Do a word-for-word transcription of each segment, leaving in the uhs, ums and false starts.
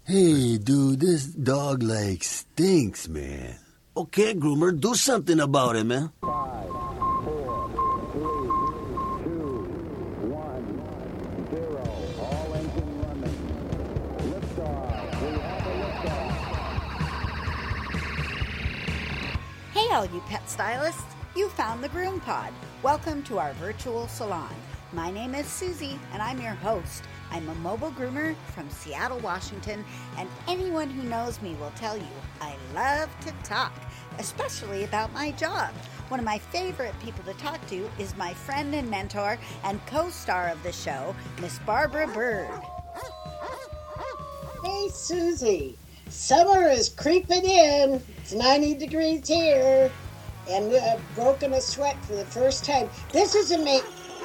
Hey, dude, this dog like stinks, man. Okay, groomer, do something about it, man. Five, four, three, two, one, zero. All engine running. Liftoff. We have a liftoff. Hey, all you pet stylists. You found the Groom Pod. Welcome to our virtual salon. My name is Susie, and I'm your host. I'm a mobile groomer from Seattle, Washington, and anyone who knows me will tell you I love to talk, especially about my job. One of my favorite people to talk to is my friend and mentor and co-star of the show, Miss Barbara Bird. Hey, Susie. Summer is creeping in. It's ninety degrees here, and I've broken a sweat for the first time. This is amazing.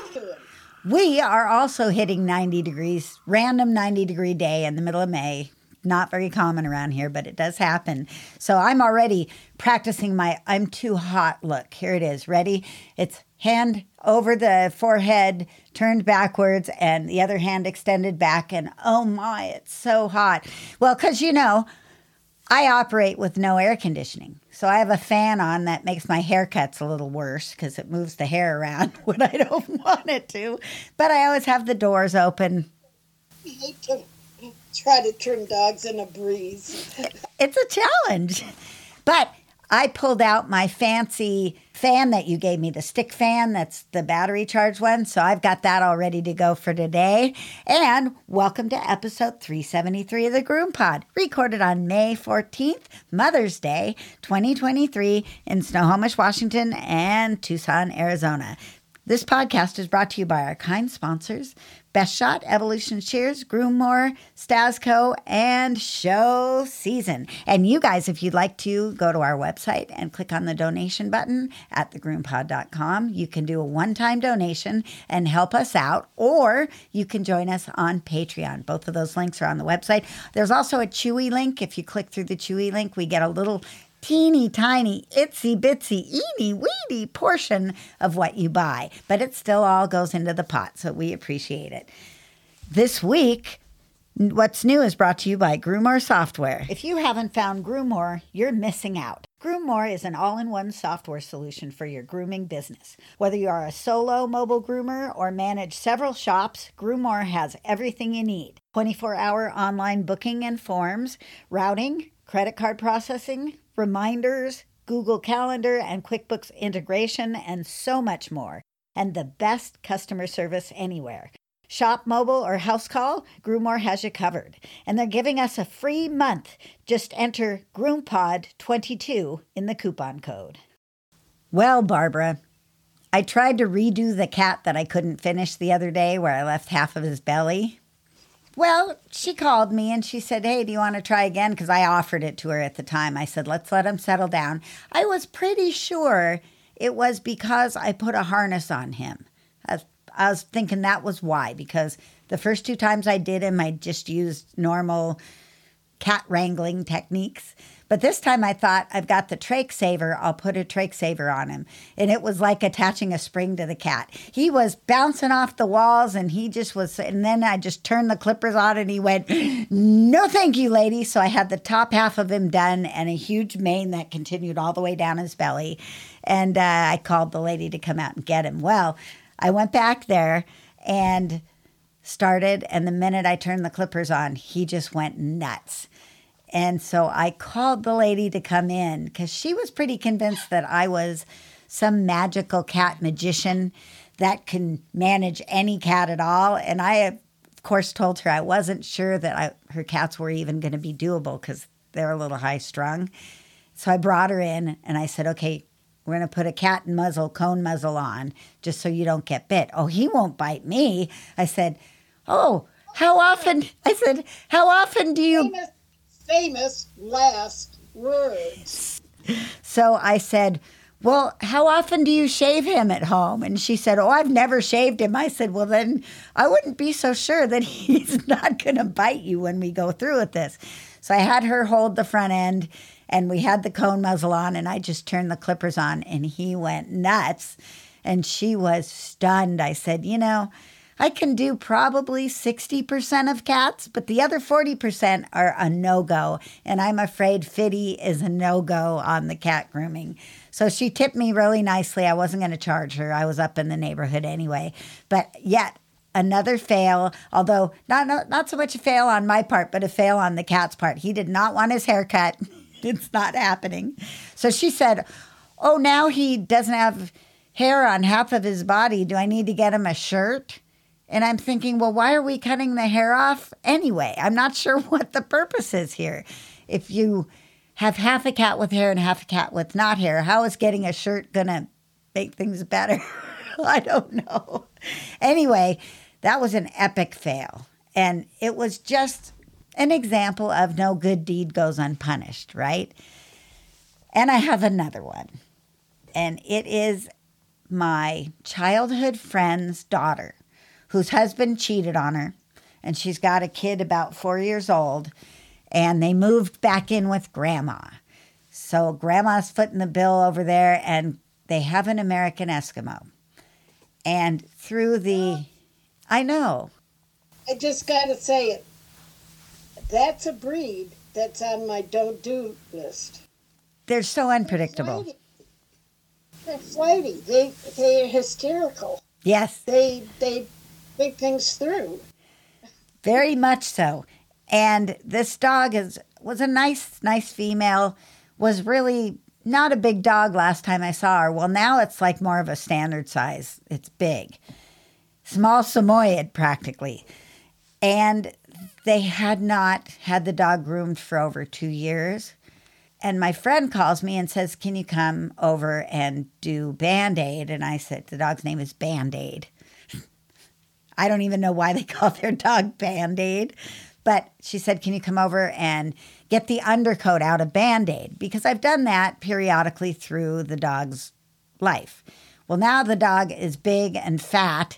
We are also hitting ninety degrees, random ninety degree day in the middle of May. Not very common around here, but it does happen. So I'm already practicing my I'm too hot look. Here it is. Ready? It's hand over the forehead, turned backwards, and the other hand extended back. And oh my, it's so hot. Well, because you know, I operate with no air conditioning. So I have a fan on that makes my haircuts a little worse because it moves the hair around when I don't want it to. But I always have the doors open. I hate to try to turn dogs in a breeze. It's a challenge. But I pulled out my fancy fan that you gave me, the stick fan. That's the battery charged one. So I've got that all ready to go for today. And welcome to episode three seventy-three of the Groom Pod, recorded on May fourteenth, Mother's Day, twenty twenty-three in Snohomish, Washington, and Tucson, Arizona. This podcast is brought to you by our kind sponsors, Best Shot, Evolution Shears, Groommore, Stasco, and Show Season. And you guys, if you'd like to go to our website and click on the donation button at the groom pod dot com, you can do a one-time donation and help us out, or you can join us on Patreon. Both of those links are on the website. There's also a Chewy link. If you click through the Chewy link, we get a little teeny tiny, itsy bitsy, eeny weeny portion of what you buy, but it still all goes into the pot, so we appreciate it. This week, What's New is brought to you by Groommore Software. If you haven't found Groommore, you're missing out. Groommore is an all-in-one software solution for your grooming business. Whether you are a solo mobile groomer or manage several shops, Groommore has everything you need. twenty-four hour online booking and forms, routing, credit card processing, reminders, Google Calendar and QuickBooks integration, and so much more. And the best customer service anywhere. Shop mobile or house call, Groommore has you covered. And they're giving us a free month. Just enter Groom Pod twenty-two in the coupon code. Well, Barbara, I tried to redo the cat that I couldn't finish the other day where I left half of his belly. Well, she called me and she said, hey, do you want to try again? Because I offered it to her at the time. I said, let's let him settle down. I was pretty sure it was because I put a harness on him. I was, I was thinking that was why, because the first two times I did him, I just used normal cat wrangling techniques. But this time I thought, I've got the trach saver, I'll put a trach saver on him. And it was like attaching a spring to the cat. He was bouncing off the walls and he just was, and then I just turned the clippers on and he went, no thank you, lady. So I had the top half of him done and a huge mane that continued all the way down his belly. And uh, I called the lady to come out and get him. Well, I went back there and started, and the minute I turned the clippers on, he just went nuts. And so I called the lady to come in because she was pretty convinced that I was some magical cat magician that can manage any cat at all. And I, of course, told her I wasn't sure that I, her cats were even going to be doable because they're a little high strung. So I brought her in and I said, okay, we're going to put a cat muzzle, cone muzzle on just so you don't get bit. Oh, he won't bite me. I said, oh, how often? I said, how often do you... Famous, famous last words. So I said, well, how often do you shave him at home? And she said, oh, I've never shaved him. I said, well, then I wouldn't be so sure that he's not going to bite you when we go through with this. So I had her hold the front end, and we had the cone muzzle on, and I just turned the clippers on, and he went nuts. And she was stunned. I said, you know, I can do probably sixty percent of cats, but the other forty percent are a no-go. And I'm afraid Fitty is a no-go on the cat grooming. So she tipped me really nicely. I wasn't going to charge her. I was up in the neighborhood anyway. But yet another fail, although not, not, not so much a fail on my part, but a fail on the cat's part. He did not want his hair cut. It's not happening. So she said, oh, now he doesn't have hair on half of his body. Do I need to get him a shirt? And I'm thinking, well, why are we cutting the hair off anyway? I'm not sure what the purpose is here. If you have half a cat with hair and half a cat with not hair, how is getting a shirt going to make things better? I don't know. Anyway, that was an epic fail. And it was just an example of no good deed goes unpunished, right? And I have another one. And it is my childhood friend's daughter, whose husband cheated on her. And she's got a kid about four years old. And they moved back in with Grandma. So Grandma's footing the bill over there, and they have an American Eskimo. And through the, I know. I just got to say it. That's a breed that's on my don't do list. They're so unpredictable. They're flighty. They, they're hysterical. Yes. They, they think things through. Very much so. And this dog is was a nice, nice female, was really not a big dog last time I saw her. Well, now it's like more of a standard size. It's big. Small Samoyed, practically. And they had not had the dog groomed for over two years. And my friend calls me and says, can you come over and do Band-Aid? And I said, the dog's name is Band-Aid. I don't even know why they call their dog Band-Aid. But she said, can you come over and get the undercoat out of Band-Aid? Because I've done that periodically through the dog's life. Well, now the dog is big and fat,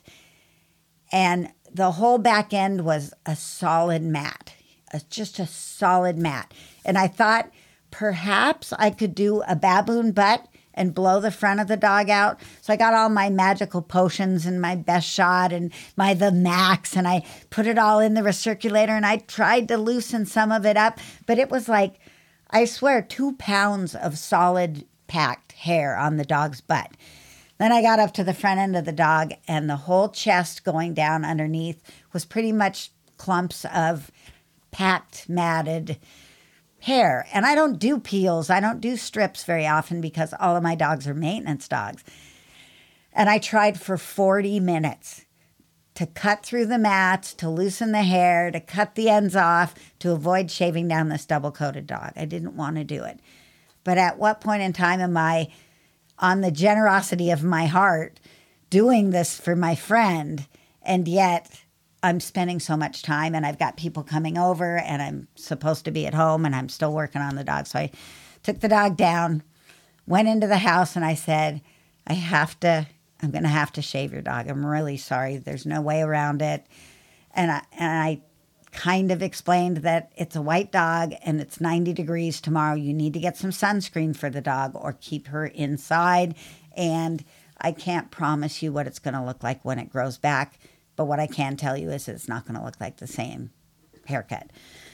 and the whole back end was a solid mat, a, just a solid mat. And I thought perhaps I could do a baboon butt and blow the front of the dog out. So I got all my magical potions and my best shot and my the max, and I put it all in the recirculator, and I tried to loosen some of it up, but it was like, I swear, two pounds of solid packed hair on the dog's butt. Then I got up to the front end of the dog, and the whole chest going down underneath was pretty much clumps of packed, matted hair. And I don't do peels. I don't do strips very often because all of my dogs are maintenance dogs. And I tried for forty minutes to cut through the mats, to loosen the hair, to cut the ends off, to avoid shaving down this double-coated dog. I didn't want to do it. But at what point in time am I, on the generosity of my heart, doing this for my friend, and yet I'm spending so much time, and I've got people coming over, and I'm supposed to be at home, and I'm still working on the dog. So I took the dog down, went into the house, and I said, I have to, I'm going to have to shave your dog. I'm really sorry. There's no way around it. And I, and I kind of explained that it's a white dog, and it's ninety degrees tomorrow. You need to get some sunscreen for the dog or keep her inside. And I can't promise you what it's going to look like when it grows back. But what I can tell you is it's not going to look like the same haircut.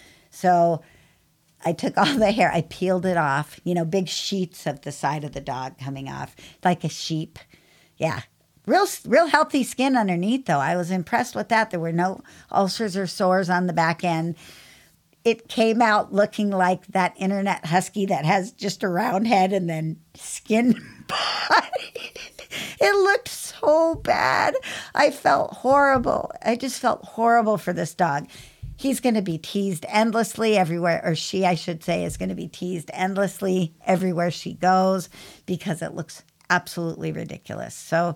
So I took all the hair, I peeled it off, you know, big sheets of the side of the dog coming off, like a sheep. Yeah. Real, real healthy skin underneath, though. I was impressed with that. There were no ulcers or sores on the back end. It came out looking like that internet husky that has just a round head and then skin body. It looked so bad. I felt horrible. I just felt horrible for this dog. He's going to be teased endlessly everywhere, or she, I should say, is going to be teased endlessly everywhere she goes because it looks absolutely ridiculous. So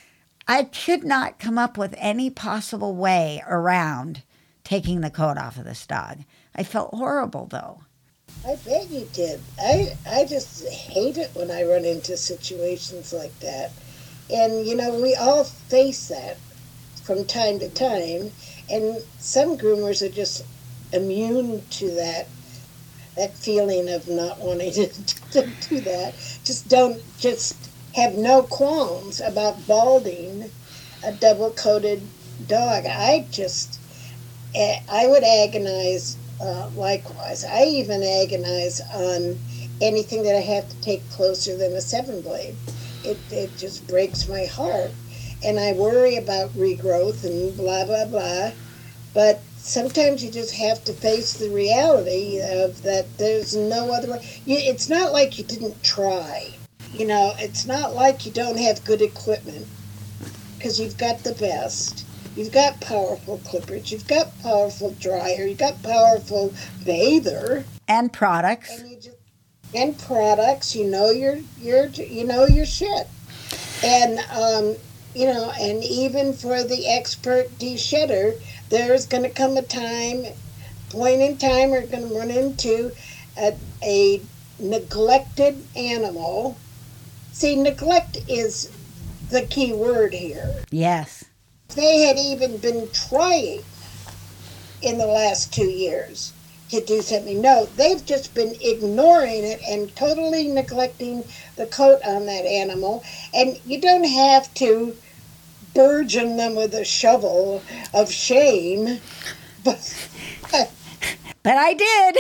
I could not come up with any possible way around taking the coat off of this dog. I felt horrible, though. I bet you did. I, I just hate it when I run into situations like that. And, you know, we all face that from time to time. And some groomers are just immune to that that feeling of not wanting to, to do that. Just don't, just have no qualms about balding a double-coated dog, I just, eh, I would agonize uh, likewise. I even agonize on anything that I have to take closer than a seven blade. It, it just breaks my heart. And I worry about regrowth and blah, blah, blah. But sometimes you just have to face the reality of that there's no other way. You, it's not like you didn't try. You know, it's not like you don't have good equipment, because you've got the best. You've got powerful clippers. You've got powerful dryer. You've got powerful bather. And products. And, you just, and products. You know your, your, you know your shit. And, um, you know, and even for the expert de-shedder, there's going to come a time, point in time, we're going to run into a, a neglected animal. See, neglect is the key word here. Yes. If they had even been trying in the last two years to do something, no, they've just been ignoring it and totally neglecting the coat on that animal. And you don't have to burgeon them with a shovel of shame, but But I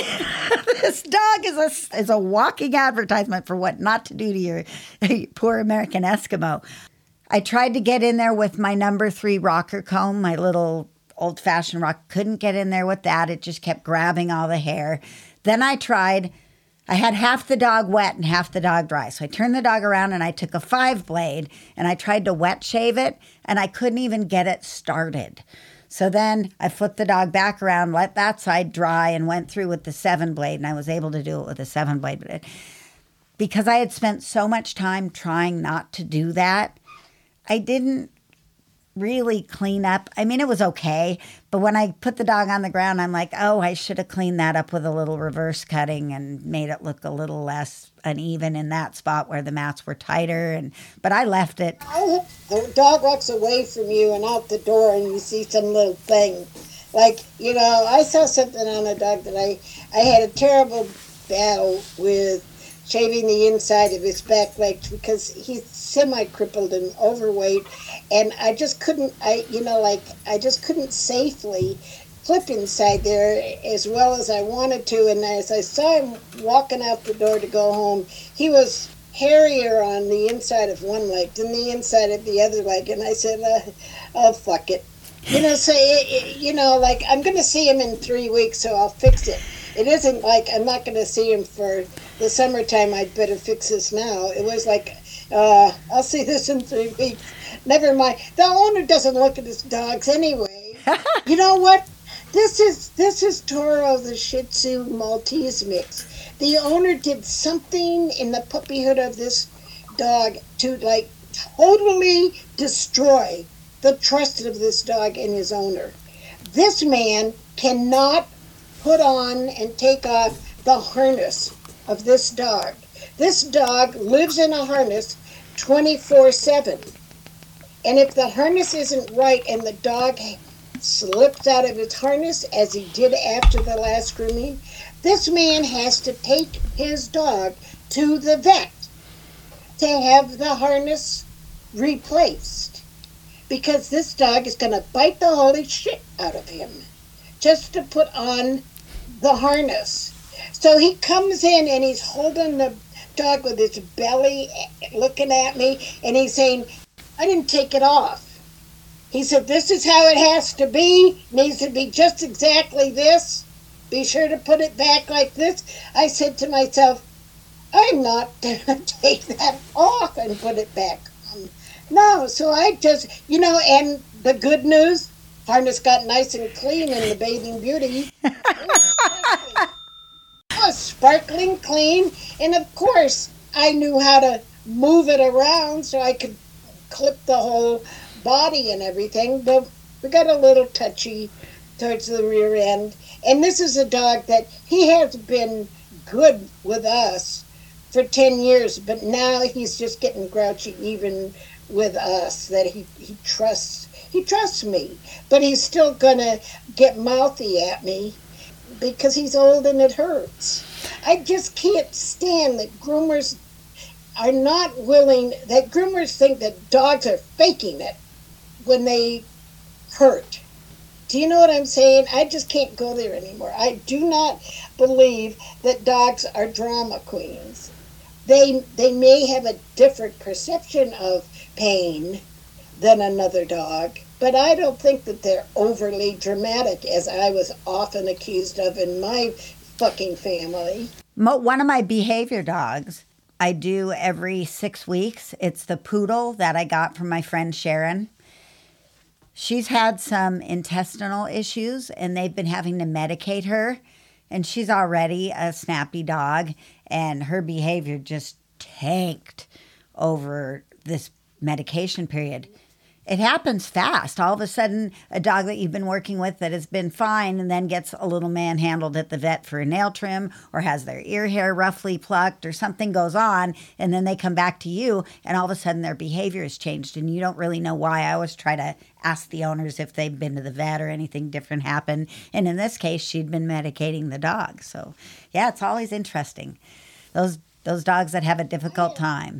did. This dog is a, is a walking advertisement for what not to do to your poor American Eskimo. I tried to get in there with my number three rocker comb, my little old-fashioned rock. Couldn't get in there with that. It just kept grabbing all the hair. Then I tried. I had half the dog wet and half the dog dry. So I turned the dog around and I took a five blade and I tried to wet shave it and I couldn't even get it started. So then I flipped the dog back around, let that side dry, and went through with the seven blade, and I was able to do it with a seven blade. But it, because I had spent so much time trying not to do that, I didn't really clean up. I mean, it was okay, but when I put the dog on the ground, I'm like, oh, I should have cleaned that up with a little reverse cutting and made it look a little less uneven in that spot where the mats were tighter. And but I left it. The dog walks away from you and out the door and you see some little thing. Like, you know, I saw something on a dog that I, I had a terrible battle with shaving the inside of his back legs because he's semi-crippled and overweight, and I just couldn't, I you know, like, I just couldn't safely clip inside there as well as I wanted to, and as I saw him walking out the door to go home, he was hairier on the inside of one leg than the inside of the other leg, and I said, uh, oh, fuck it. You know, so, it, it, you know, like, I'm going to see him in three weeks, so I'll fix it. It isn't like I'm not going to see him for the summertime, I'd better fix this now. It was like, uh, I'll see this in three weeks. Never mind. The owner doesn't look at his dogs anyway. You know what? This is this is Toro, the Shih Tzu Maltese mix. The owner did something in the puppyhood of this dog to, like, totally destroy the trust of this dog and his owner. This man cannot put on and take off the harness of this dog. This dog lives in a harness twenty-four seven. And if the harness isn't right and the dog slips out of its harness, as he did after the last grooming, this man has to take his dog to the vet to have the harness replaced. Because this dog is going to bite the holy shit out of him just to put on the harness. So he comes in and he's holding the dog with his belly looking at me, and he's saying, I didn't take it off. He said, this is how it has to be. Needs to be just exactly this. Be sure to put it back like this. I said to myself, I'm not going to take that off and put it back on. No, so I just, you know, and the good news, harness got nice and clean in the Bathing Beauty. Oh, sparkling clean. And of course, I knew how to move it around so I could clip the whole body and everything. But we got a little touchy towards the rear end. And this is a dog that he has been good with us for ten years, but now he's just getting grouchy even with us, that he, he trusts he trusts me, but he's still gonna get mouthy at me because he's old and it hurts. I just can't stand that groomers are not willing, that groomers think that dogs are faking it when they hurt. Do you know what I'm saying? I just can't go there anymore. I do not believe that dogs are drama queens. They they may have a different perception of pain than another dog, but I don't think that they're overly dramatic, as I was often accused of in my fucking family. Mo- One of my behavior dogs, I do every six weeks. It's the poodle that I got from my friend Sharon. She's had some intestinal issues, and they've been having to medicate her. And she's already a snappy dog, and her behavior just tanked over this medication period. It happens fast. All of a sudden, a dog that you've been working with that has been fine and then gets a little manhandled at the vet for a nail trim or has their ear hair roughly plucked or something goes on, and then they come back to you and all of a sudden their behavior has changed and you don't really know why. I always try to ask the owners if they've been to the vet or anything different happened. And in this case, she'd been medicating the dog. So, yeah, it's always interesting. Those those dogs that have a difficult time.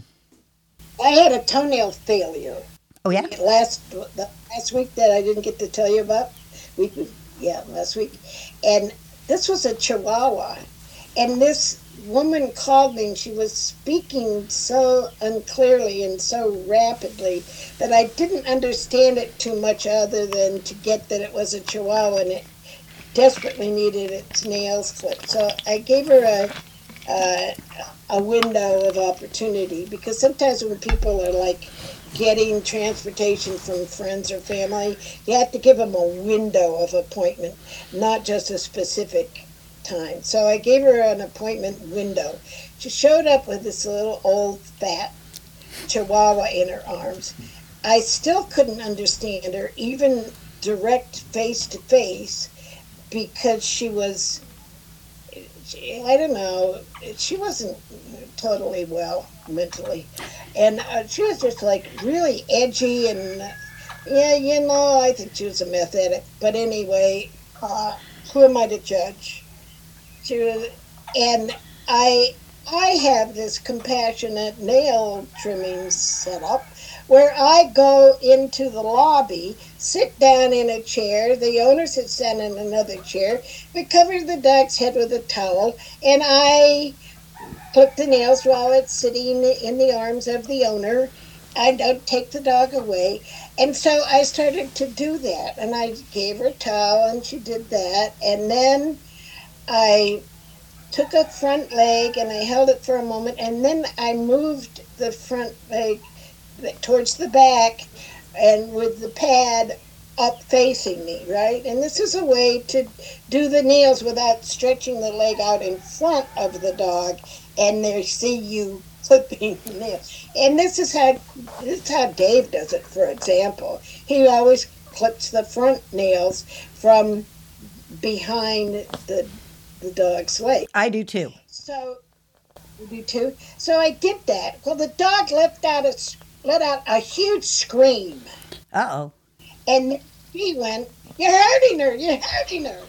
I had a toenail failure. Oh, yeah? Last the last week that I didn't get to tell you about. Week, yeah, last week. And this was a Chihuahua. And this woman called me and she was speaking so unclearly and so rapidly that I didn't understand it too much other than to get that it was a Chihuahua and it desperately needed its nails clipped. So I gave her a uh, a window of opportunity, because sometimes when people are like getting transportation from friends or family, you have to give them a window of appointment, not just a specific time. So I gave her an appointment window. She showed up with this little old fat Chihuahua in her arms. I still couldn't understand her, even direct face to face, because she was, she, I don't know, she wasn't totally well mentally. And uh, she was just like really edgy and, uh, yeah, you know, I think she was a meth addict. But anyway, uh, who am I to judge? She was, and I, I have this compassionate nail trimming setup where I go into the lobby, sit down in a chair, the owner sits down in another chair, we cover the dog's head with a towel, and I clip the nails while it's sitting in the arms of the owner. I don't take the dog away. And so I started to do that, and I gave her a towel, and she did that, and then I took a front leg, and I held it for a moment, and then I moved the front leg towards the back and with the pad up facing me, right? And this is a way to do the nails without stretching the leg out in front of the dog and they see you clipping the nails. And this is how this is how Dave does it, for example. He always clips the front nails from behind the the dog's leg. I do too. So you do too? So I did that. Well, the dog let out a let out a huge scream. Uh-oh. And he went, "You're hurting her, you're hurting her."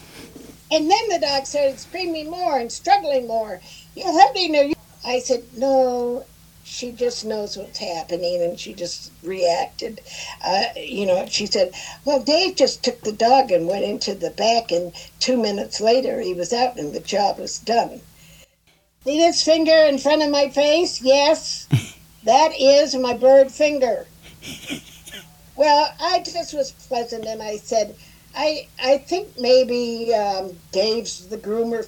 And then the dog started screaming more and struggling more. "You're hurting her." I said, "No, she just knows what's happening," and she just reacted. Uh, you know, she said, "Well, Dave just took the dog and went into the back, and two minutes later he was out and the job was done." See this finger in front of my face? Yes, that is my bird finger. Well, I just was pleasant, and I said, I I think maybe um, Dave's the groomer.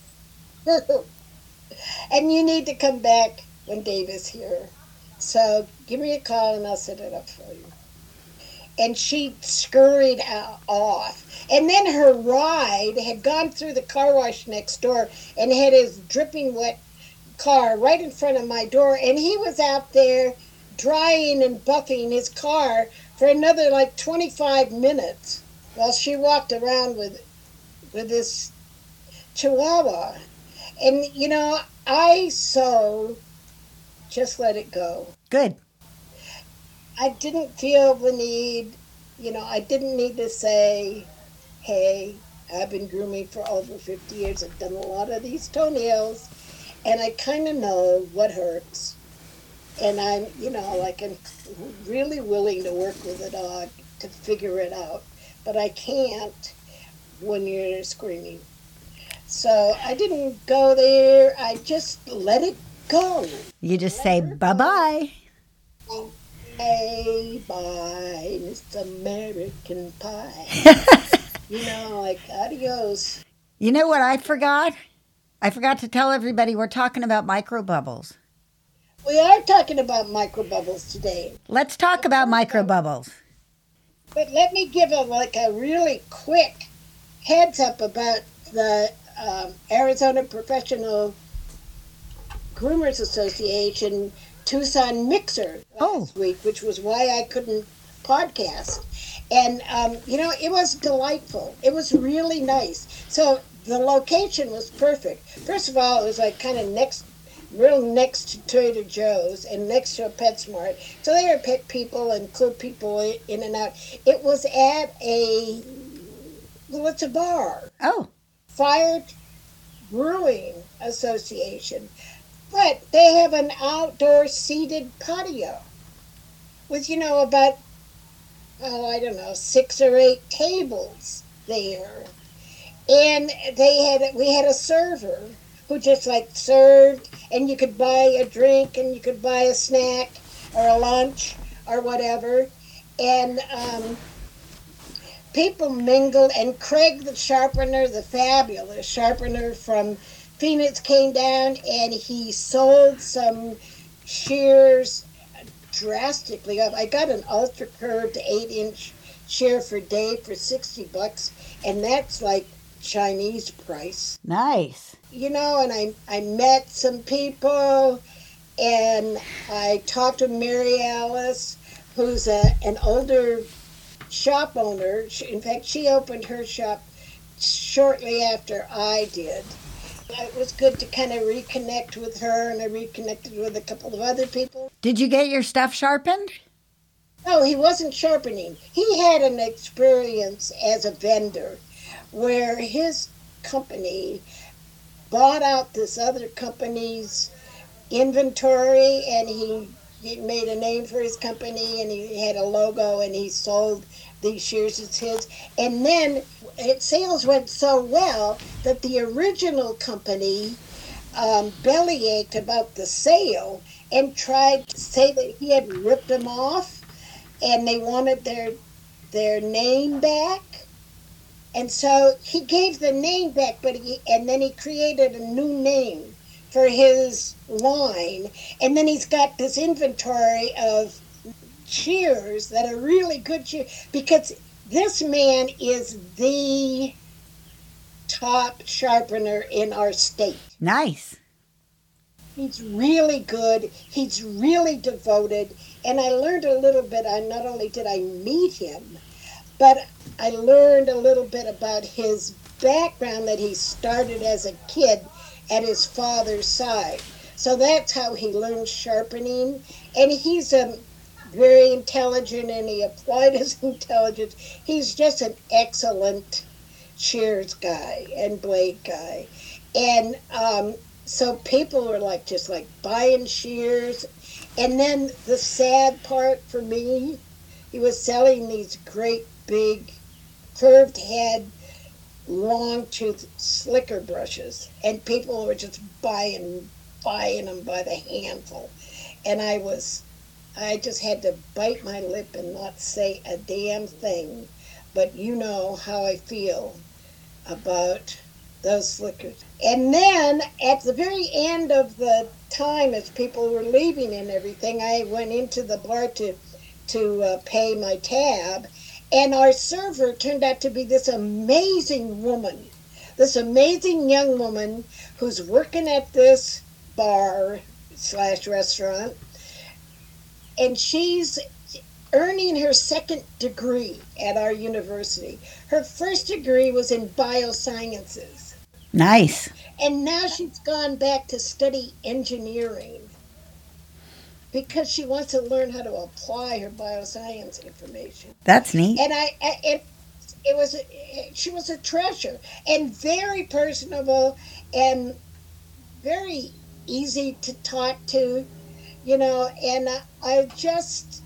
And you need to come back when Dave is here. So give me a call, and I'll set it up for you. And she scurried out, off. And then her ride had gone through the car wash next door and had his dripping wet car right in front of my door. And he was out there drying and buffing his car for another like twenty-five minutes while she walked around with with this Chihuahua. And, you know, I so just let it go. Good. I didn't feel the need, you know, I didn't need to say, "Hey, I've been grooming for over fifty years. I've done a lot of these toenails, and I kind of know what hurts. And I'm, you know, like I'm really willing to work with a dog to figure it out, but I can't when you're screaming. So I didn't go there. I just let it go. You just say bye-bye. Bye, bye, Miss American Pie. You know, like, adios. You know what I forgot? I forgot to tell everybody we're talking about microbubbles. We are talking about microbubbles today. Let's talk about microbubbles. But let me give a like a really quick heads up about the um, Arizona Professional Groomers Association Tucson Mixer last Oh. week, which was why I couldn't podcast. And, um, you know, it was delightful. It was really nice. So the location was perfect. First of all, it was like kind of next, real next to Trader Joe's and next to a PetSmart. So they were pet people and cool people in and out. It was at a, well, it's a bar. Oh, Fire Brewing Association. But they have an outdoor seated patio with, you know, about, oh, I don't know, six or eight tables there. And they had, we had a server who just like served, and you could buy a drink and you could buy a snack or a lunch or whatever. And um, people mingled, and Craig the sharpener, the fabulous sharpener from Phoenix, came down and he sold some shears drastically up. I got an ultra curved eight inch shear for Dave for sixty bucks, and that's like Chinese price. nice. You know, and I, I met some people, and I talked to Mary Alice, who's a, an older shop owner. She, in fact, she opened her shop shortly after I did. It was good to kind of reconnect with her, and I reconnected with a couple of other people. Did you get your stuff sharpened? No, he wasn't sharpening. He had an experience as a vendor where his company bought out this other company's inventory, and he, he made a name for his company, and he had a logo, and he sold these shears as his. And then it, sales went so well that the original company um, bellyached about the sale and tried to say that he had ripped them off, and they wanted their their name back. And so he gave the name back, but he, and then he created a new name for his line. And then he's got this inventory of shears that are really good shears, because this man is the top sharpener in our state. Nice. He's really good. He's really devoted. And I learned a little bit. I not only did I meet him, but I learned a little bit about his background, that he started as a kid at his father's side. So that's how he learned sharpening. And he's a very intelligent, and he applied his intelligence. He's just an excellent shears guy and blade guy. And um, so people were like just like buying shears. And then the sad part for me, he was selling these great big curved head long tooth slicker brushes, and people were just buying buying them by the handful. And I was I just had to bite my lip and not say a damn thing. But you know how I feel about those slickers. And then at the very end of the time, as people were leaving and everything, I went into the bar to to uh, pay my tab, and our server turned out to be this amazing woman, this amazing young woman who's working at this bar slash restaurant, and she's earning her second degree at our university. Her first degree was in biosciences, Nice. and now she's gone back to study engineering because she wants to learn how to apply her bioscience information. That's neat. And I, I it, it was, she was a treasure, and very personable, and very easy to talk to, you know. And I, I just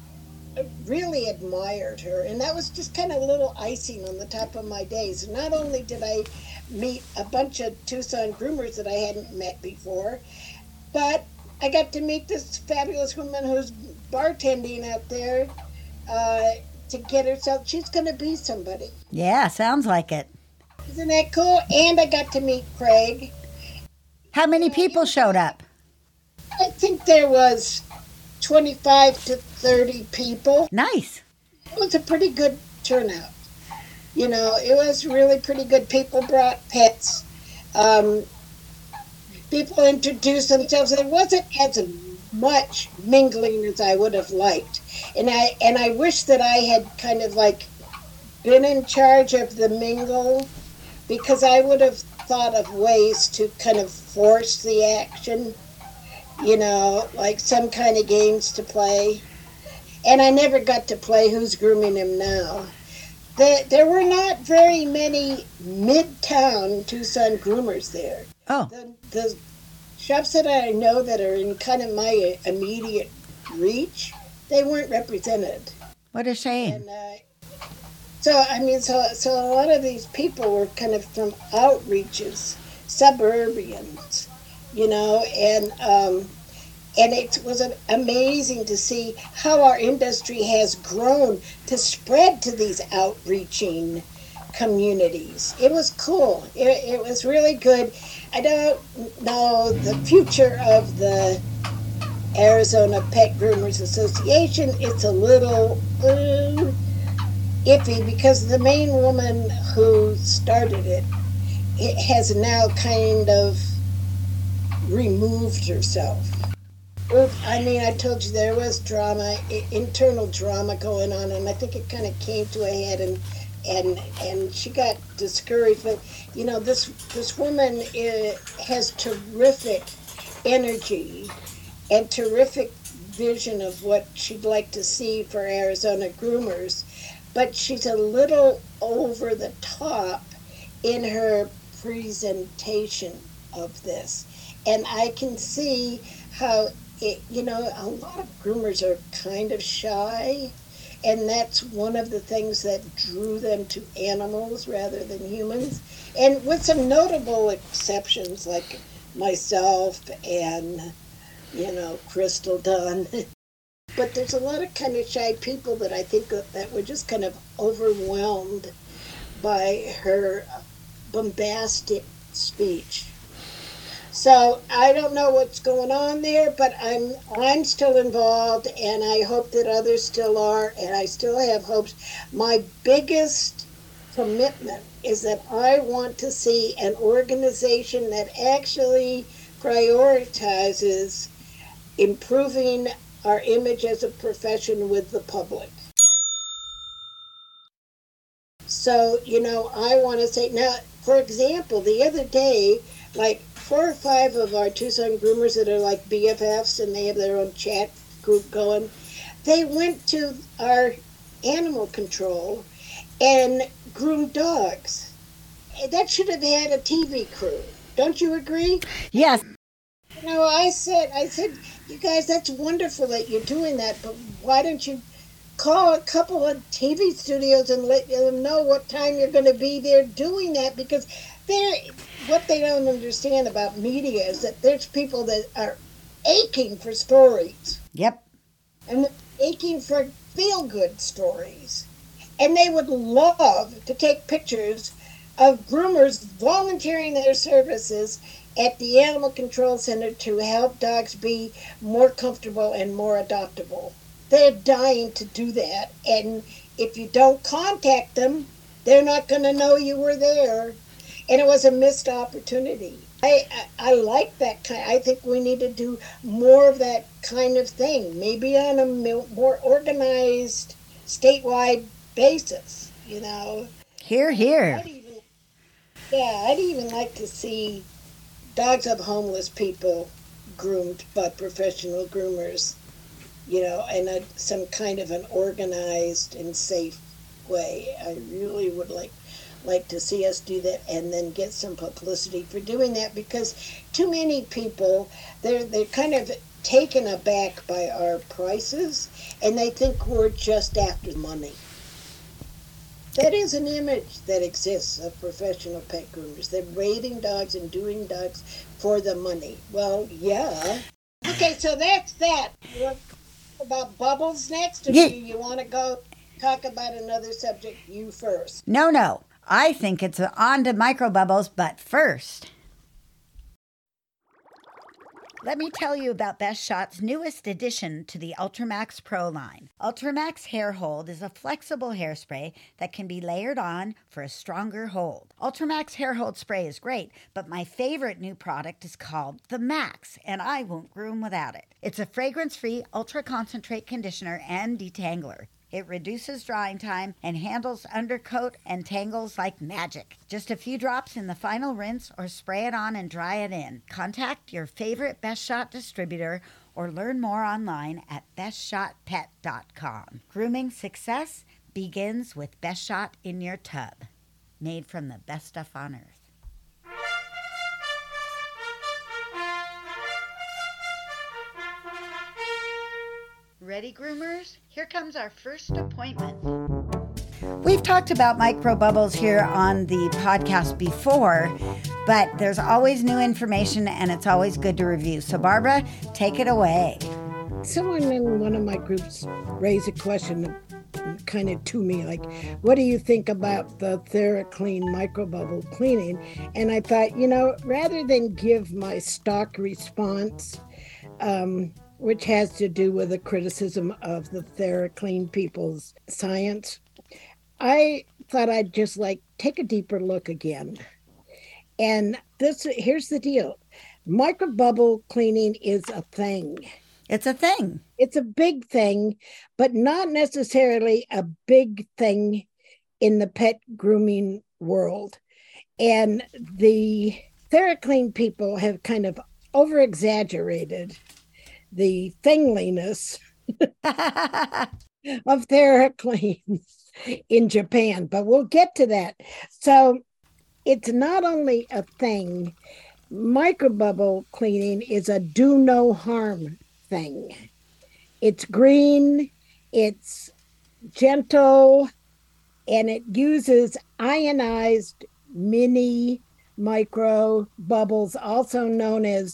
really admired her, and that was just kind of a little icing on the top of my days. Not only did I meet a bunch of Tucson groomers that I hadn't met before, but I got to meet this fabulous woman who's bartending out there uh, to get herself. She's going to be somebody. Yeah, sounds like it. Isn't that cool? And I got to meet Craig. How many people showed up? I think there was twenty-five to thirty people. Nice. It was a pretty good turnout. You know, it was really pretty good. People brought pets. Um, people introduced themselves. There wasn't as much mingling as I would have liked. And I and I wish that I had kind of like been in charge of the mingle, because I would have thought of ways to kind of force the action, you know, like some kind of games to play. And I never got to play Who's Grooming Him Now. The, there were not very many midtown Tucson groomers there. Oh. The, the shops that I know that are in kind of my immediate reach, they weren't represented. What a shame. And uh, so, I mean, so so a lot of these people were kind of from outreaches, suburbians, you know, and um, and it was amazing to see how our industry has grown to spread to these outreaching communities. It was cool. It, it was really good. I don't know the future of the Arizona Pet Groomers Association. It's a little uh, iffy because the main woman who started it, it has now kind of removed herself. I mean, I told you there was drama, internal drama going on, and I think it kind of came to a head, and and and she got discouraged. But you know, this this woman is, has terrific energy and terrific vision of what she'd like to see for Arizona groomers, but she's a little over the top in her presentation of this, and I can see how. It, you know, a lot of groomers are kind of shy, and that's one of the things that drew them to animals rather than humans, and with some notable exceptions like myself and, you know, Crystal Dunn. But there's a lot of kind of shy people that I think that, that were just kind of overwhelmed by her bombastic speech. So I don't know what's going on there, but I'm I'm still involved, and I hope that others still are, and I still have hopes. My biggest commitment is that I want to see an organization that actually prioritizes improving our image as a profession with the public. So, you know, I want to say, now, for example, the other day, like, four or five of our Tucson groomers that are like B F Fs and they have their own chat group going, they went to our animal control and groomed dogs. That should have had a T V crew. Don't you agree? Yes. You know, I said, I said, you guys, that's wonderful that you're doing that, but why don't you call a couple of T V studios and let them know what time you're going to be there doing that? Because they're, what they don't understand about media is that there's people that are aching for stories. Yep. And aching for feel-good stories. And they would love to take pictures of groomers volunteering their services at the Animal Control Center to help dogs be more comfortable and more adoptable. They're dying to do that. And if you don't contact them, they're not going to know you were there. And it was a missed opportunity. I, I, I like that kind. I think we need to do more of that kind of thing, maybe on a more organized, statewide basis, you know. Here, here. I'd even, yeah, I'd even like to see dogs of homeless people groomed by professional groomers, you know, in a, some kind of an organized and safe way. I really would like like to see us do that and then get some publicity for doing that, because too many people, they're they're kind of taken aback by our prices, and they think we're just after money. That is an image that exists of professional pet groomers. They're raiding dogs and doing dogs for the money. Well, yeah. Okay, so that's that. You want to talk about bubbles next, or Yeah. do you want to go talk about another subject? You first. No, no. I think it's on to microbubbles, but first, let me tell you about Best Shot's newest addition to the Ultramax Pro line. Ultramax Hair Hold is a flexible hairspray that can be layered on for a stronger hold. Ultramax Hair Hold Spray is great, but my favorite new product is called the Max, and I won't groom without it. It's a fragrance-free ultra-concentrate conditioner and detangler. It reduces drying time and handles undercoat and tangles like magic. Just a few drops in the final rinse or spray it on and dry it in. Contact your favorite Best Shot distributor or learn more online at best shot pet dot com. Grooming success begins with Best Shot in your tub. Made from the best stuff on earth. Ready, groomers? Here comes our first appointment. We've talked about microbubbles here on the podcast before, but there's always new information and it's always good to review. So, Barbara, take it away. Someone in one of my groups raised a question kind of to me, like, what do you think about the TheraClean microbubble cleaning? And I thought, you know, rather than give my stock response, um, which has to do with a criticism of the TheraClean people's science, I thought I'd just like take a deeper look again. And this, here's the deal. Microbubble cleaning is a thing. It's a thing. It's a big thing, but not necessarily a big thing in the pet grooming world. And the TheraClean people have kind of over-exaggerated the thingliness of TheraClean in Japan, but we'll get to that. So it's not only a thing, microbubble cleaning is a do no harm thing. It's green, it's gentle, and it uses ionized mini micro bubbles, also known as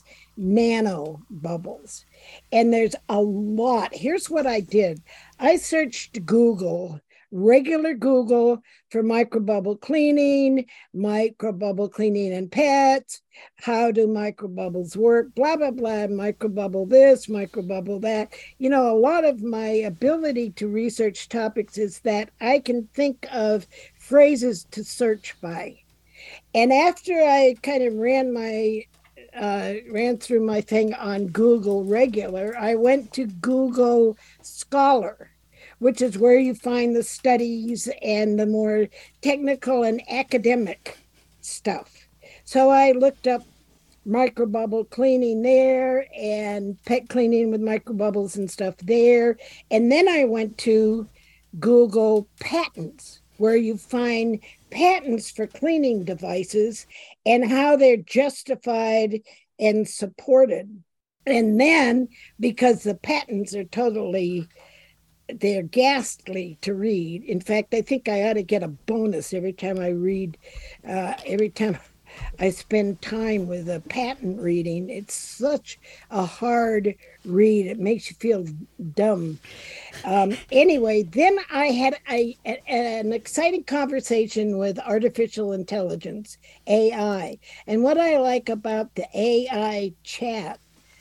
nano bubbles. And there's a lot. Here's what I did. I searched Google, regular Google, for microbubble cleaning, microbubble cleaning in pets, how do microbubbles work, blah, blah, blah, microbubble this, microbubble that. You know, a lot of my ability to research topics is that I can think of phrases to search by. And after I kind of ran my uh, ran through my thing on Google regular, I went to Google Scholar, which is where you find the studies and the more technical and academic stuff. So I looked up microbubble cleaning there and pet cleaning with microbubbles and stuff there. And then I went to Google patents, where you find patents for cleaning devices and how they're justified and supported. And then, because the patents are totally, they're ghastly to read. In fact, I think I ought to get a bonus every time I read, uh, every time I spend time with a patent reading. It's such a hard read. It makes you feel dumb. Um, anyway, then I had a, a, an exciting conversation with artificial intelligence, A I. And what I like about the A I chat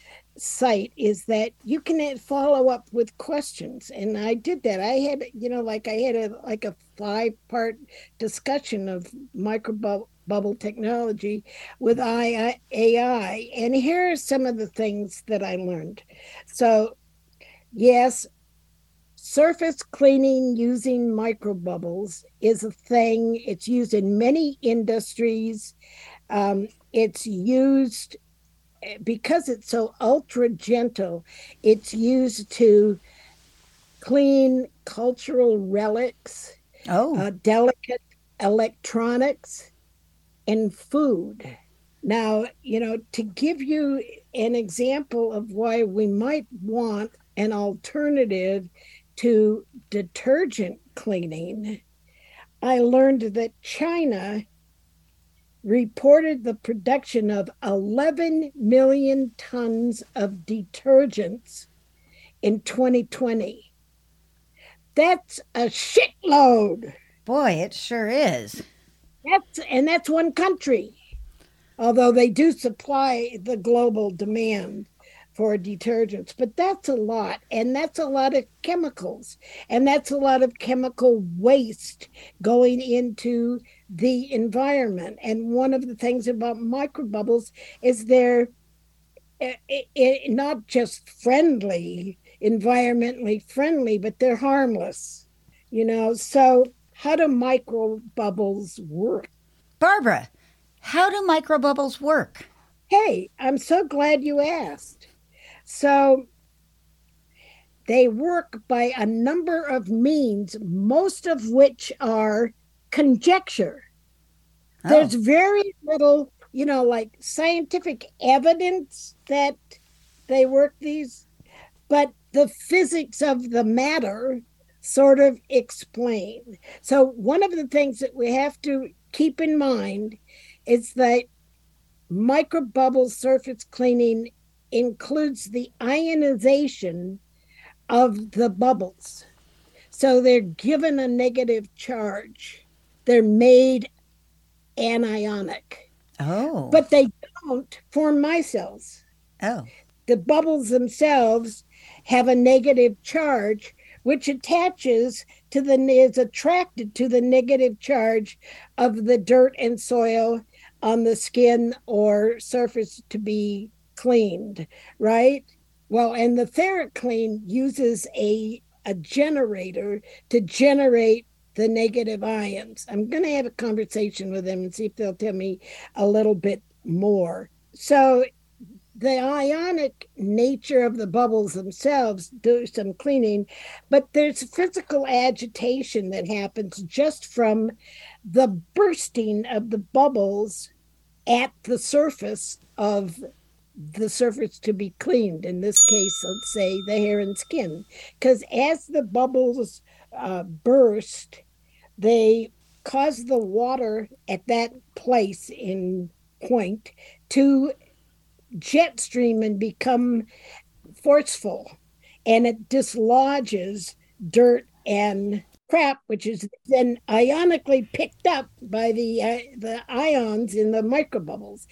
site is that you can follow up with questions. And I did that. I had, you know, like I had a like a five-part discussion of microbubble bubble technology with A I. And here are some of the things that I learned. So, yes, surface cleaning using microbubbles is a thing. It's used in many industries. Um, it's used because it's so ultra gentle. It's used to clean cultural relics, Oh, uh, delicate electronics, and food. Now, you know, to give you an example of why we might want an alternative to detergent cleaning, I learned that China reported the production of eleven million tons of detergents in twenty twenty. That's a shitload. Boy, it sure is. That's and that's one country. Although they do supply the global demand for detergents, but that's a lot, and that's a lot of chemicals, and that's a lot of chemical waste going into the environment. And one of the things about microbubbles is they're it, it, not just friendly, environmentally friendly, but they're harmless, you know. So how do microbubbles work? Barbara, how do microbubbles work? Hey, I'm so glad you asked. So they work by a number of means, most of which are conjecture. Oh. There's very little, you know, like scientific evidence that they work these, but the physics of the matter sort of explain. So one of the things that we have to keep in mind is that microbubble surface cleaning includes the ionization of the bubbles. So they're given a negative charge. They're made anionic. Oh. But they don't form micelles. Oh. The bubbles themselves have a negative charge, which attaches to the, is attracted to the negative charge of the dirt and soil on the skin or surface to be cleaned, right? Well, and the TheraClean uses a, a generator to generate the negative ions. I'm going to have a conversation with them and see if they'll tell me a little bit more. So the ionic nature of the bubbles themselves do some cleaning, but there's physical agitation that happens just from the bursting of the bubbles at the surface of the surface to be cleaned. In this case, let's say the hair and skin, because as the bubbles uh, burst, they cause the water at that place in point to jet stream and become forceful, and it dislodges dirt and crap, which is then ionically picked up by the uh, the ions in the microbubbles.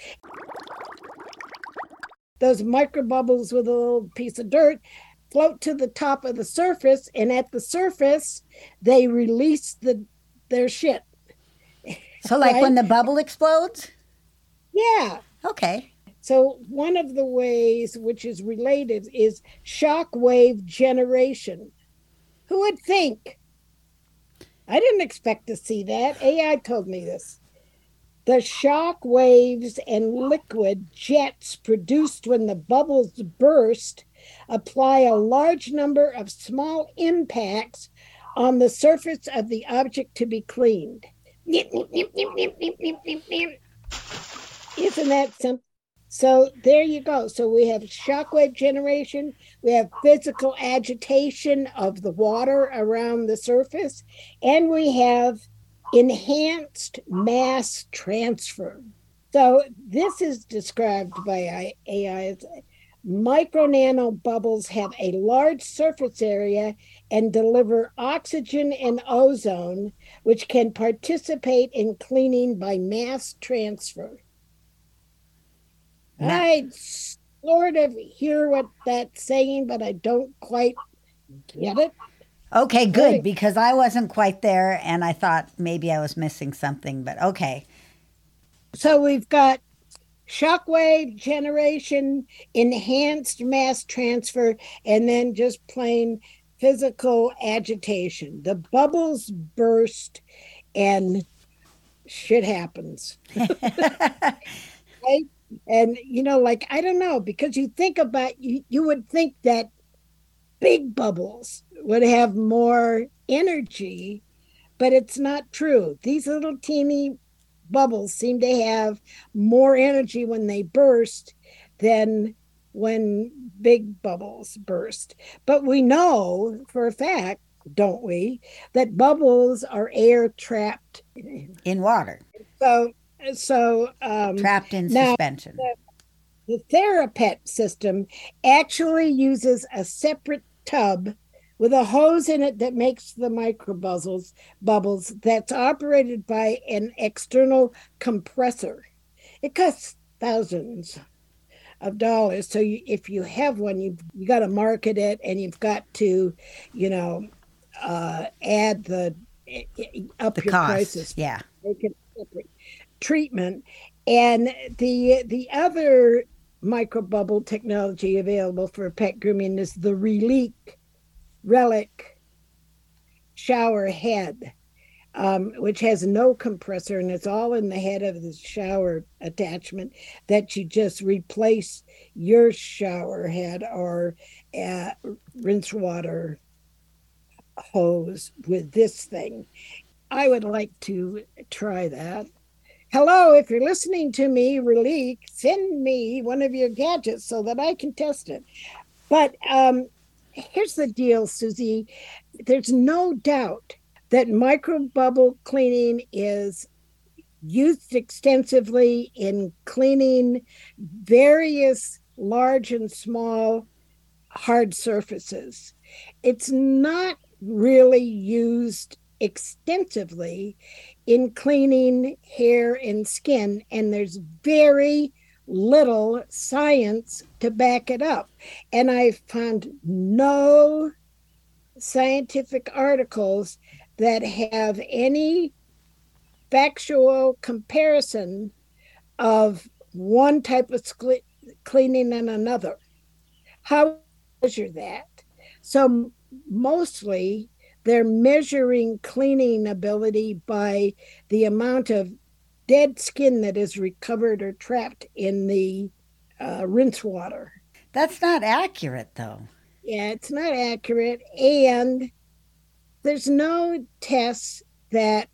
Those microbubbles with a little piece of dirt float to the top of the surface, and at the surface they release the their shit. So like right? when the bubble explodes? Yeah. Okay. So one of the ways which is related is shock wave generation. Who would think? I didn't expect to see that. A I told me this. The shock waves and liquid jets produced when the bubbles burst apply a large number of small impacts on the surface of the object to be cleaned. Isn't that something? So there you go. So we have shockwave generation, we have physical agitation of the water around the surface, and we have enhanced mass transfer. So this is described by A I as micro nano bubbles have a large surface area and deliver oxygen and ozone, which can participate in cleaning by mass transfer. I sort of hear what that's saying, but I don't quite get it. Okay, good, because I wasn't quite there and I thought maybe I was missing something, but okay. So we've got shockwave generation, enhanced mass transfer, and then just plain physical agitation. The bubbles burst and shit happens. Right? And, you know, like, I don't know, because you think about, you, you would think that big bubbles would have more energy, but it's not true. These little teeny bubbles seem to have more energy when they burst than when big bubbles burst. But we know for a fact, don't we, that bubbles are air trapped in water. So, so um, trapped in now, suspension. The, the Therapet system actually uses a separate tub with a hose in it that makes the micro bubbles, bubbles that's operated by an external compressor. It costs thousands of dollars. So you, if you have one, you've you got to market it, and you've got to, you know, uh, add the up the your cost. prices. Yeah, make it separate treatment. And the the other microbubble technology available for pet grooming is the Relic Relic shower head, um, which has no compressor, and it's all in the head of the shower attachment that you just replace your shower head or uh, rinse water hose with this thing. I would like to try that. Hello, if you're listening to me, Relic, send me one of your gadgets so that I can test it. But um, here's the deal, Susie. There's no doubt that microbubble cleaning is used extensively in cleaning various large and small hard surfaces. It's not really used extensively in cleaning hair and skin, and there's very little science to back it up. And I found no scientific articles that have any factual comparison of one type of cleaning and another. How do you measure that? So mostly they're measuring cleaning ability by the amount of dead skin that is recovered or trapped in the uh, rinse water. That's not accurate, though. Yeah, it's not accurate. And there's no tests that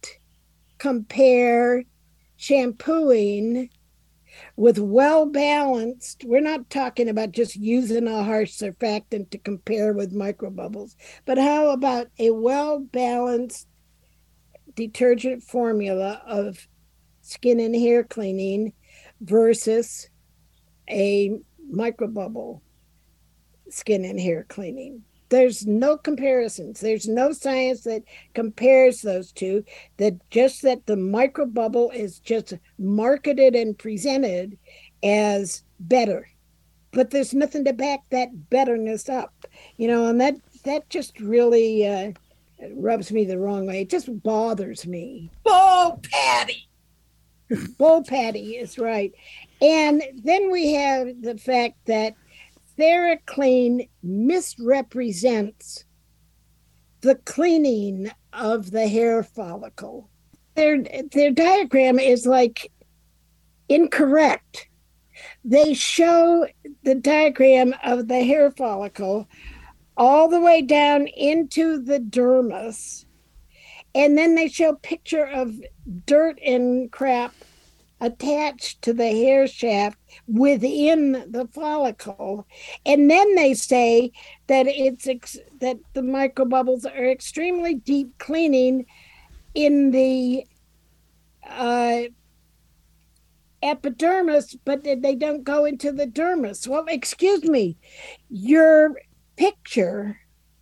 compare shampooing with well-balanced. We're not talking about just using a harsh surfactant to compare with microbubbles, but how about a well-balanced detergent formula of skin and hair cleaning versus a microbubble skin and hair cleaning? There's no comparisons. There's no science that compares those two. That just that the microbubble is just marketed and presented as better, but there's nothing to back that betterness up, you know. And that that just really uh, rubs me the wrong way. It just bothers me. Bull Patty. Bull Patty is right. And then we have the fact that TheraClean misrepresents the cleaning of the hair follicle. Their, their diagram is like incorrect. They show the diagram of the hair follicle all the way down into the dermis, and then they show a picture of dirt and crap attached to the hair shaft within the follicle, and then they say that it's ex- that the microbubbles are extremely deep cleaning in the uh, epidermis, but they don't go into the dermis. Well, excuse me, your picture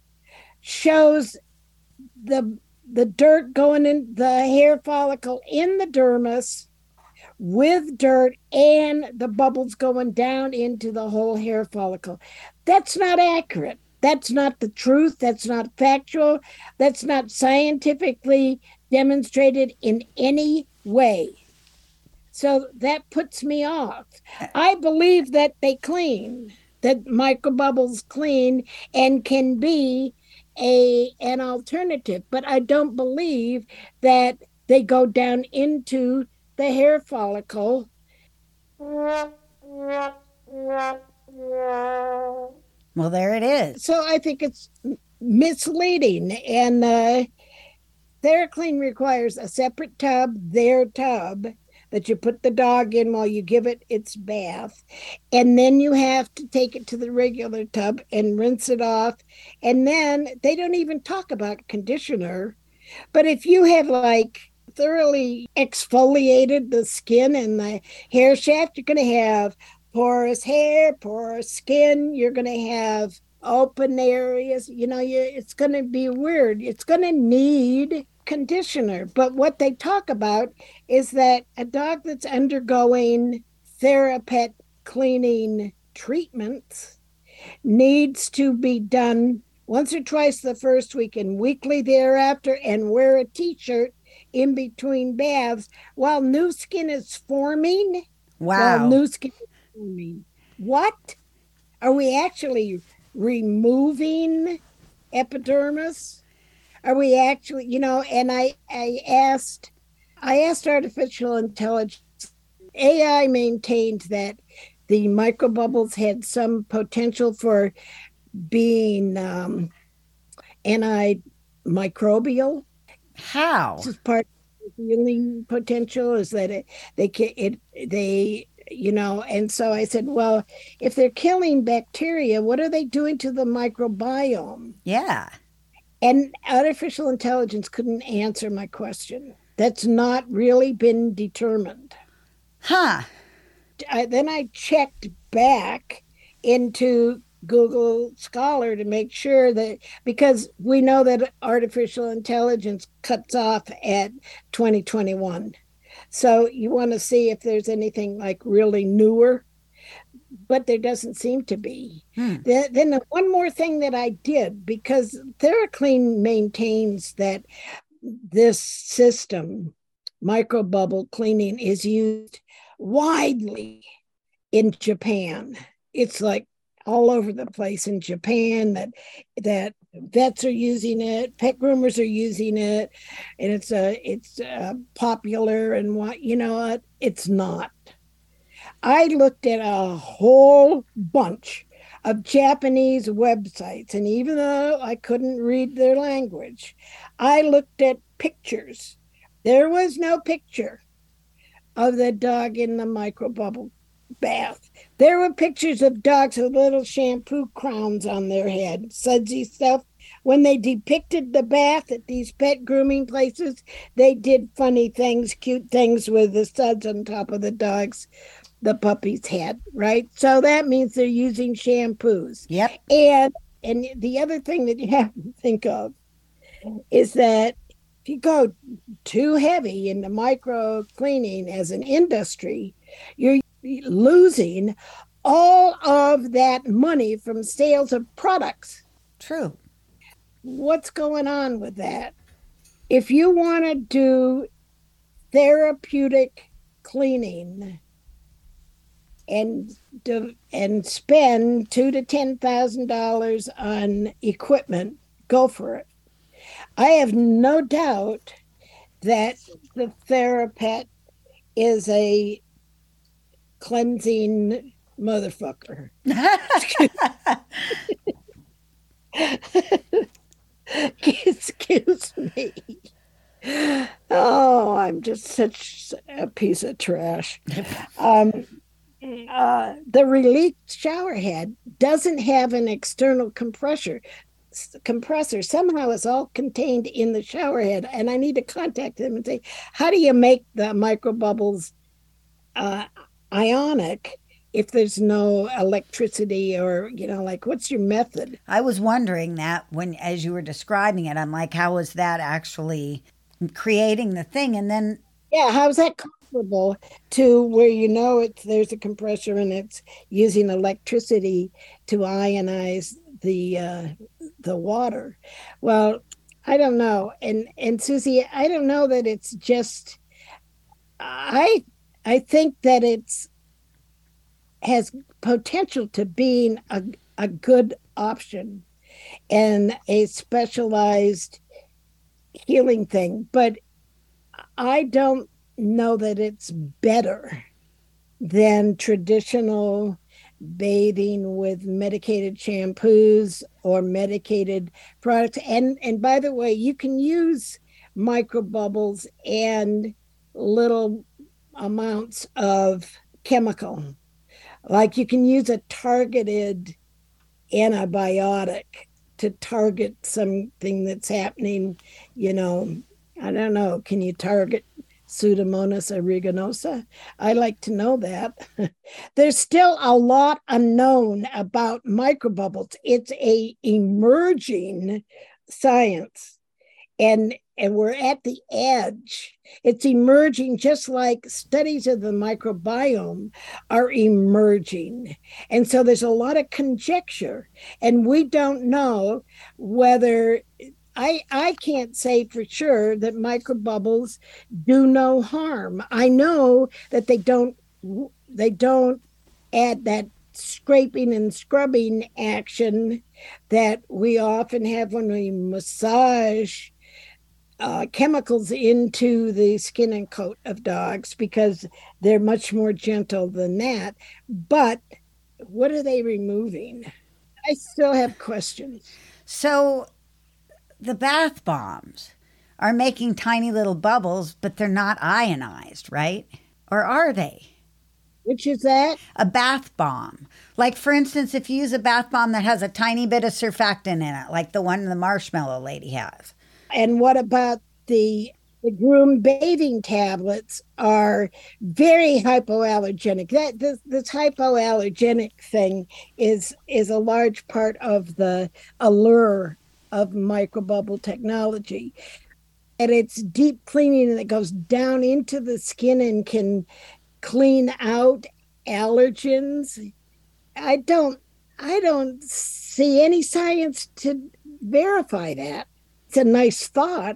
shows the the dirt going in the hair follicle in the dermis with dirt and the bubbles going down into the whole hair follicle. That's not accurate. That's not the truth. That's not factual. That's not scientifically demonstrated in any way. So that puts me off. I believe that they clean, that microbubbles clean and can be a an alternative, but I don't believe that they go down into the hair follicle. Well, there it is. So I think it's misleading, and uh, TheraClean requires a separate tub, their tub, that you put the dog in while you give it its bath. And then you have to take it to the regular tub and rinse it off. And then they don't even talk about conditioner. But if you have like thoroughly exfoliated the skin and the hair shaft, you're going to have porous hair, porous skin. You're going to have open areas. You know, you, it's going to be weird. It's going to need conditioner. But what they talk about is that a dog that's undergoing TheraPet cleaning treatments needs to be done once or twice the first week and weekly thereafter, and wear a t-shirt in between baths while new skin is forming. Wow. While new skin is forming. What? Are we actually removing epidermis? Are we actually, you know, and I, I asked, I asked artificial intelligence, A I maintained that the microbubbles had some potential for being um, antimicrobial. How? This is part of the healing potential, is that it, they can, it, they, you know, and so I said, well, if they're killing bacteria, what are they doing to the microbiome? Yeah. And artificial intelligence couldn't answer my question. That's not really been determined. Huh. I, then I checked back into Google Scholar to make sure that, because we know that artificial intelligence cuts off at twenty twenty-one. So you want to see if there's anything like really newer, but there doesn't seem to be. Hmm. Then, then the one more thing that I did, because TheraClean maintains that this system, microbubble cleaning, is used widely in Japan. It's like all over the place in Japan, that that vets are using it, pet groomers are using it, and it's a it's a popular, and what, you know what, it's not. I looked at a whole bunch of Japanese websites, and even though I couldn't read their language, I looked at pictures. There was no picture of the dog in the microbubble bath. There were pictures of dogs with little shampoo crowns on their head, sudsy stuff. When they depicted the bath at these pet grooming places, they did funny things, cute things with the suds on top of the dogs, the puppy's head, right? So that means they're using shampoos. Yep. And and the other thing that you have to think of is that if you go too heavy into micro cleaning as an industry, you're losing all of that money from sales of products. True. What's going on with that? If you want to do therapeutic cleaning and do, and spend two to ten thousand dollars on equipment, go for it. I have no doubt that the TheraPet is a cleansing motherfucker. Excuse me. Oh, I'm just such a piece of trash. Um, uh, the Relique shower head doesn't have an external compressor. compressor. Somehow it's all contained in the shower head, and I need to contact them and say, how do you make the microbubbles uh, ionic if there's no electricity, or, you know, like, what's your method? I was wondering that when, as you were describing it, I'm like, how is that actually creating the thing? And then, yeah, how's that comparable to where, you know, it's there's a compressor and it's using electricity to ionize the uh, the water? Well, I don't know. And and Susie, I don't know that it's just. I I think that it's has potential to being a, a good option and a specialized healing thing, but I don't know that it's better than traditional bathing with medicated shampoos or medicated products. And and by the way, you can use microbubbles and little amounts of chemical. Like you can use a targeted antibiotic to target something that's happening, you know, I don't know, can you target Pseudomonas aeruginosa? I like to know that. There's still a lot unknown about microbubbles. It's a emerging science, and and we're at the edge. It's emerging just like studies of the microbiome are emerging. And so there's a lot of conjecture, and we don't know whether I, I can't say for sure that microbubbles do no harm. I know that they don't they don't add that scraping and scrubbing action that we often have when we massage uh, chemicals into the skin and coat of dogs, because they're much more gentle than that. But what are they removing? I still have questions. So the bath bombs are making tiny little bubbles, but they're not ionized, right? Or are they? Which is that? A bath bomb. Like, for instance, if you use a bath bomb that has a tiny bit of surfactant in it, like the one the marshmallow lady has. And what about the the Groom bathing tablets are very hypoallergenic. That this, this hypoallergenic thing is is a large part of the allure of microbubble technology. And it's deep cleaning that goes down into the skin and can clean out allergens. I don't I don't see any science to verify that. It's a nice thought.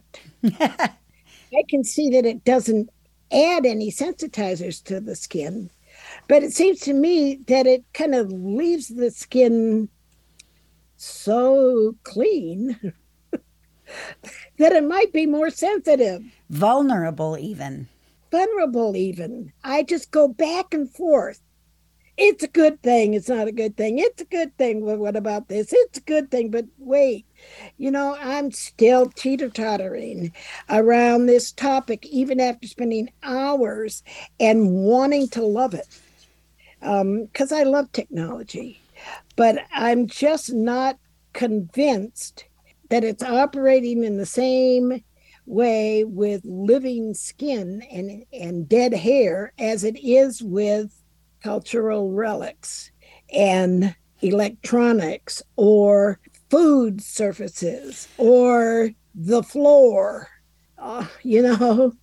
I can see that it doesn't add any sensitizers to the skin, but it seems to me that it kind of leaves the skin so clean that it might be more sensitive. Vulnerable even. Vulnerable even. I just go back and forth. It's a good thing. It's not a good thing. It's a good thing. Well, what about this? It's a good thing. But wait, you know, I'm still teeter-tottering around this topic, even after spending hours and wanting to love it. Because um, I love technology. But I'm just not convinced that it's operating in the same way with living skin and, and dead hair as it is with cultural relics and electronics or food surfaces or the floor, uh, you know,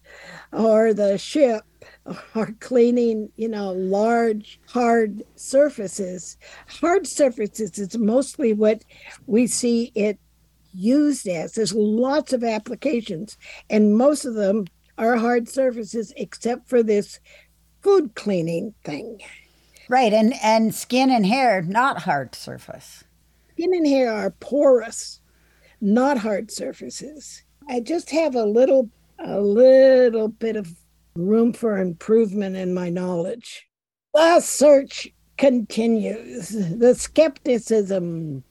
or the ship, or cleaning, you know, large, hard surfaces. Hard surfaces is mostly what we see it used as. There's lots of applications, and most of them are hard surfaces except for this food cleaning thing. Right, and, and skin and hair, not hard surface. Skin and hair are porous, not hard surfaces. I just have a little, a little bit of room for improvement in my knowledge. The search continues. The skepticism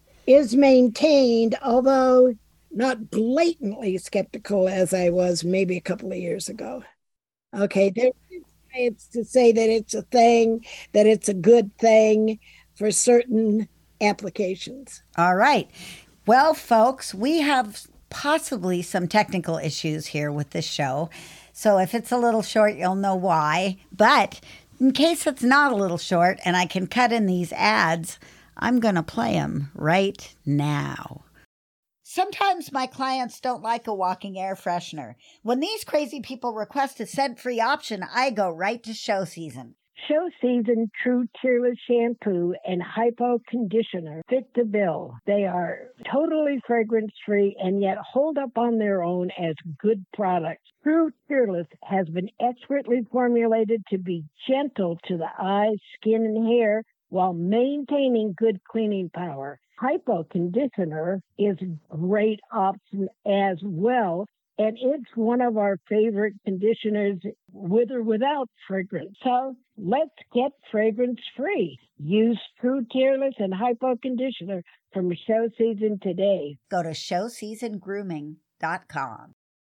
is maintained, although not blatantly skeptical as I was maybe a couple of years ago. Okay, there is science to say that it's a thing, that it's a good thing for certain applications. All right. Well, folks, we have possibly some technical issues here with this show. So if it's a little short, you'll know why. But in case it's not a little short and I can cut in these ads, I'm going to play them right now. Sometimes my clients don't like a walking air freshener. When these crazy people request a scent-free option, I go right to Show Season. Show Season True Tearless Shampoo and Hypo Conditioner fit the bill. They are totally fragrance-free and yet hold up on their own as good products. True Tearless has been expertly formulated to be gentle to the eyes, skin, and hair while maintaining good cleaning power. Hypo Conditioner is a great option as well, and it's one of our favorite conditioners with or without fragrance. So let's get fragrance-free. Use True Tearless and Hypo Conditioner from Show Season today. Go to show season grooming dot com.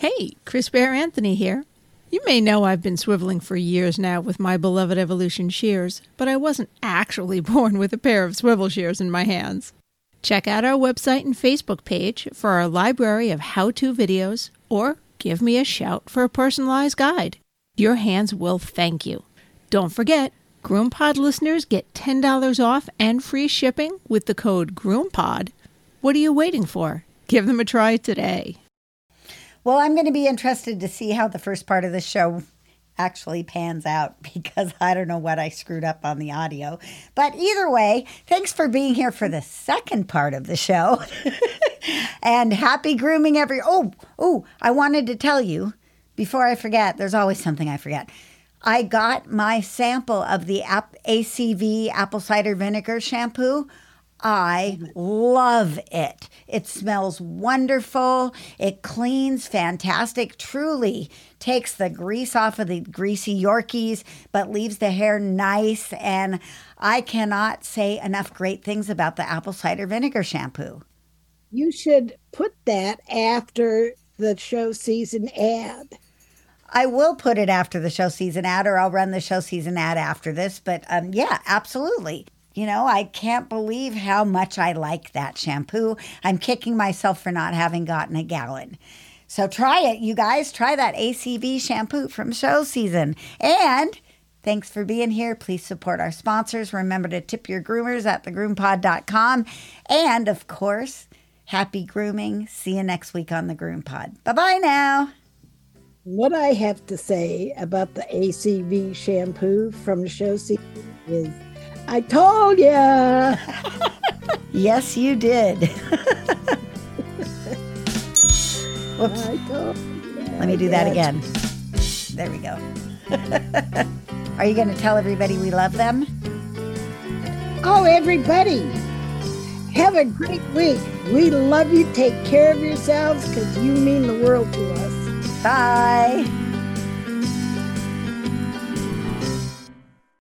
Hey, Chris Bear Anthony here. You may know I've been swiveling for years now with my beloved Evolution shears, but I wasn't actually born with a pair of swivel shears in my hands. Check out our website and Facebook page for our library of how-to videos, or give me a shout for a personalized guide. Your hands will thank you. Don't forget, GroomPod listeners get ten dollars off and free shipping with the code GroomPod. What are you waiting for? Give them a try today. Well, I'm going to be interested to see how the first part of the show actually pans out, because I don't know what I screwed up on the audio. But either way, thanks for being here for the second part of the show. And happy grooming every... Oh, oh, I wanted to tell you, before I forget, there's always something I forget. I got my sample of the A C V apple cider vinegar shampoo. I love it. It smells wonderful. It cleans fantastic. Truly takes the grease off of the greasy Yorkies, but leaves the hair nice. And I cannot say enough great things about the apple cider vinegar shampoo. You should put that after the show season ad. I will put it after the show season ad, or I'll run the show season ad after this. But um, yeah, absolutely. You know, I can't believe how much I like that shampoo. I'm kicking myself for not having gotten a gallon. So try it, you guys. Try that A C V shampoo from show season. And thanks for being here. Please support our sponsors. Remember to tip your groomers at the groom pod dot com. And, of course, happy grooming. See you next week on the Groom Pod. Bye-bye now. What I have to say about the A C V shampoo from the show season is, I told ya! Yes, you did. Whoops. I told ya. Let me do that again. There we go. Are you going to tell everybody we love them? Oh, everybody, have a great week. We love you. Take care of yourselves, because you mean the world to us. Bye.